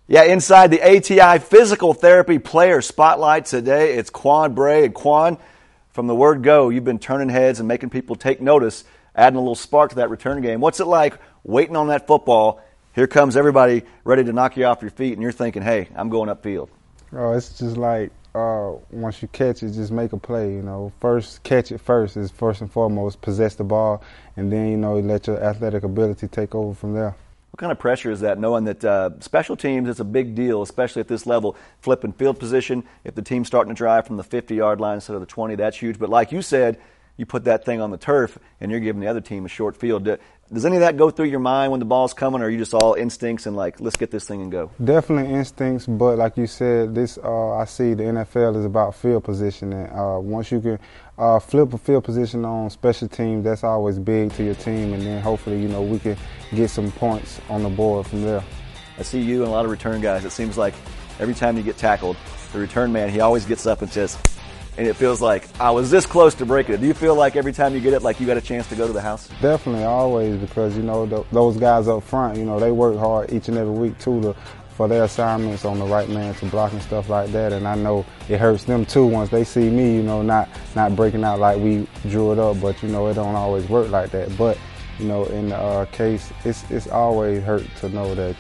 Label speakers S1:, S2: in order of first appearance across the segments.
S1: Yeah, inside the ATI Physical Therapy Player Spotlight today, it's Quan Bray. And Quan, from the word go, you've been turning heads and making people take notice, adding a little spark to that return game. What's it like waiting on that football? Here comes everybody ready to knock you off your feet, and you're thinking, hey, I'm going upfield.
S2: Oh, it's just like once you catch it, just make a play. You know, first catch it first is first and foremost, possess the ball, and then let your athletic ability take over from there.
S1: What kind of pressure is that, knowing that special teams is a big deal, especially at this level, flipping field position? If the team's starting to drive from the 50-yard line instead of the 20, that's huge. But like you said, you put that thing on the turf, and you're giving the other team a short field. Does any of that go through your mind when the ball's coming, or are you just all instincts and like, let's get this thing and go?
S2: Definitely instincts, but like you said, I see the NFL is about field positioning. Once you can flip a field position on special teams, that's always big to your team, and then hopefully, we can get some points on the board from there.
S1: I see you and a lot of return guys. It seems like every time you get tackled, the return man, he always gets up and says, and it feels like, I was this close to breaking it. Do you feel like every time you get it, like you got a chance to go to the house?
S2: Definitely, always, because, those guys up front, they work hard each and every week, too, for their assignments on the right man to block and stuff like that. And I know it hurts them, too, once they see me, not breaking out like we drew it up. But, it don't always work like that. But, in the case, it's always hurt to know that,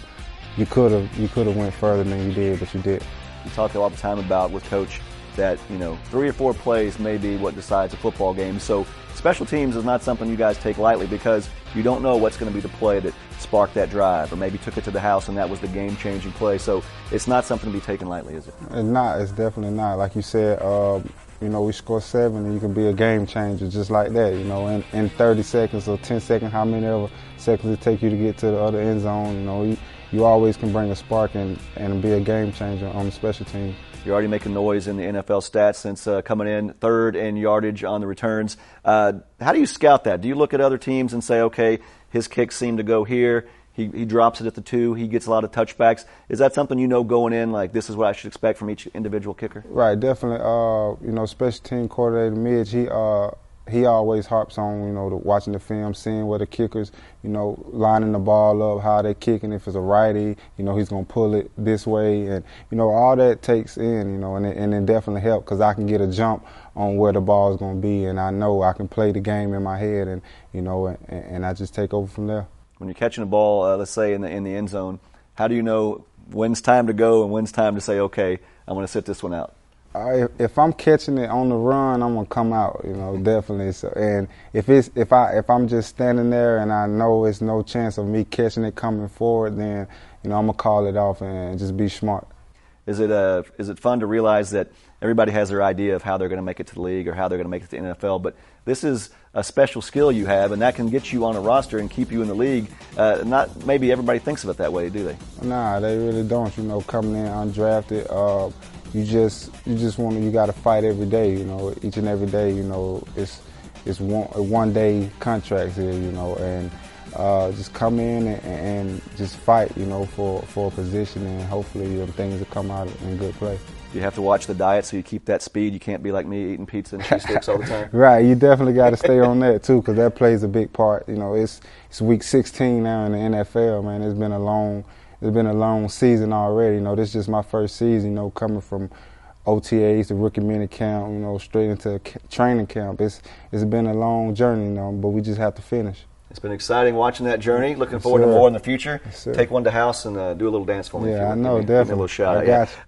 S2: you could have went further than you did, but you did.
S1: You talk all the time about with Coach that, 3 or 4 plays may be what decides a football game. So special teams is not something you guys take lightly, because you don't know what's going to be the play that sparked that drive or maybe took it to the house and that was the game-changing play. So it's not something to be taken lightly, is it?
S2: It's not. It's definitely not. Like you said, we score 7 and you can be a game changer just like that. In 30 seconds or 10 seconds, how many ever seconds it take you to get to the other end zone, you always can bring a spark and be a game changer on the special team.
S1: You're already making noise in the NFL stats since coming in third in yardage on the returns. How do you scout that? Do you look at other teams and say, okay, his kicks seem to go here, he drops it at the 2, he gets a lot of touchbacks? Is that something going in, like this is what I should expect from each individual kicker?
S2: Right, definitely. Special team coordinator Midge, he always harps on, watching the film, seeing where the kickers, lining the ball up, how they're kicking. If it's a righty, he's going to pull it this way. And, all that takes in, and it definitely helps, because I can get a jump on where the ball is going to be, and I know I can play the game in my head, and, and I just take over from there.
S1: When you're catching a ball, let's say in the end zone, how do you know when's time to go and when's time to say, okay, I'm going to sit this one out?
S2: If I'm catching it on the run, I'm gonna come out, definitely. So, and if I'm just standing there and I know it's no chance of me catching it coming forward, then I'm gonna call it off and just be smart.
S1: Is it fun to realize that everybody has their idea of how they're going to make it to the league or how they're going to make it to the NFL, but this is a special skill you have, and that can get you on a roster and keep you in the league? Not maybe everybody thinks of it that way, do they? Nah,
S2: they really don't. Coming in undrafted. You got to fight every day, each and every day, it's one day contracts here, and just come in and just fight, for a position, and hopefully things will come out in good play.
S1: You have to watch the diet so you keep that speed. You can't be like me eating pizza and cheese sticks all the time.
S2: Right, you definitely got to stay on that too, because that plays a big part. It's week 16 now in the NFL, man. It's been a long season already. This is just my first season, coming from OTAs to rookie mini camp, straight into training camp. It's been a long journey, but we just have to finish.
S1: It's been exciting watching that journey. Looking forward to more in the future. Take one to house and do a little dance for me.
S2: Yeah, I know, definitely.
S1: Give me a little shout out.
S2: I got you.